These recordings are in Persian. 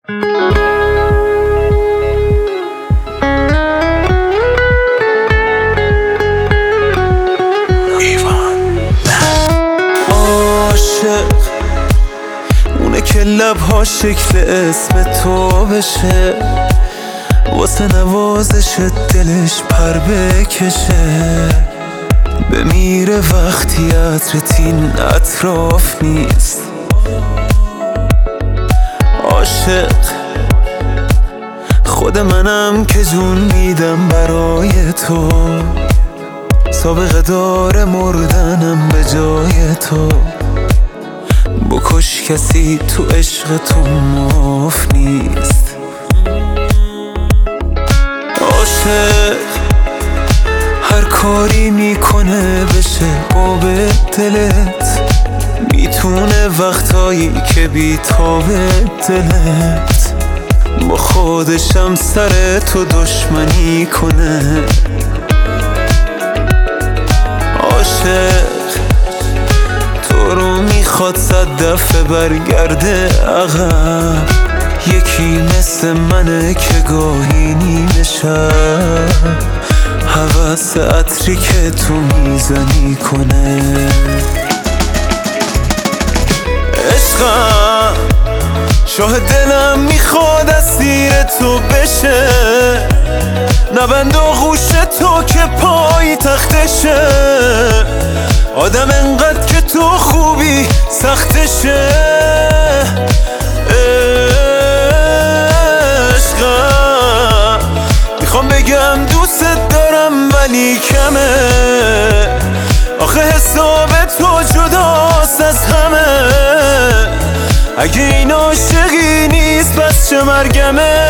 عاشق اونه که لبها شکل اسم تو بشه، واسه نوازش دلش پر بکشه، بمیره وقتی عطرت این اطراف نیست. عاشق خود منم که جون میدم برای تو، سابقه داره مردنم به جای تو. بکش کسی تو عشق تو معاف نیست. عاشق هر کاری میکنه بشه با به دلت، میتونه وقتایی که بیتابه دلت، با خودشم سر تو دشمنی کنه. عاشق تو رو میخواد 100 دفعه برگرده عقب، یکی مثل منه که گاهی نیمه شب هوس عطری که تو میزنی کنه. عشقم شاه دلم میخواد اسیر تو بشه، نبند آغوش تو که پای تختشه، آدم انقدر که تو خوبی سختشه. عشقم میخوام بگم دوست دارم ولی کمه، آخه حساب تو جداست از همه. اگه این عاشقی نیست پس چه مرگمه.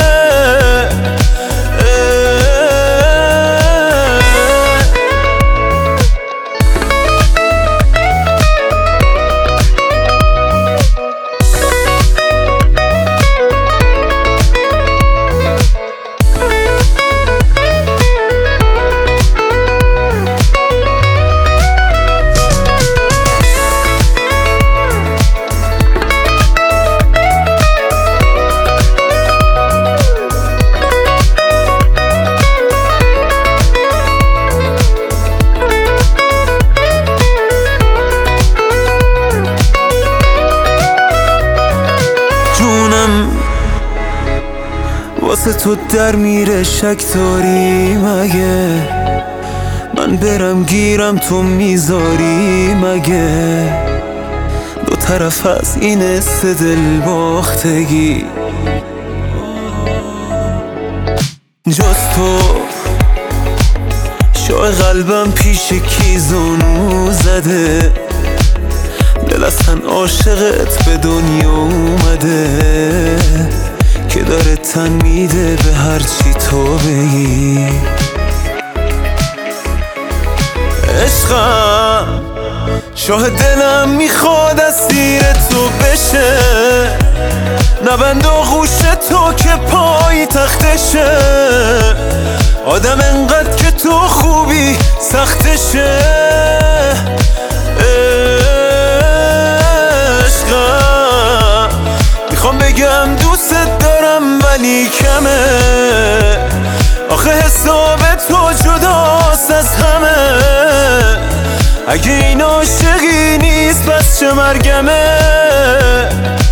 واسه تو در میره شک داری مگه؟ من برم گیرم تو میذاری مگه؟ دو طرف از این است دل باختگی، جز تو شاه قلبم پیش کی زانو زده، دل اصلا عاشقت به دنیا اومده، که داره تن میده به هرچی تو بگی. عشقم شاه دلم میخواد اسیر تو بشه، نبند آغوش تو که پای تختشه، آدم انقدر که تو خوبی سختشه. عشقم میخوام بگم دوست دارم ولی کمه، آخه حساب تو جداست از همه. اگه این عاشقی نیست پس چه مرگمه.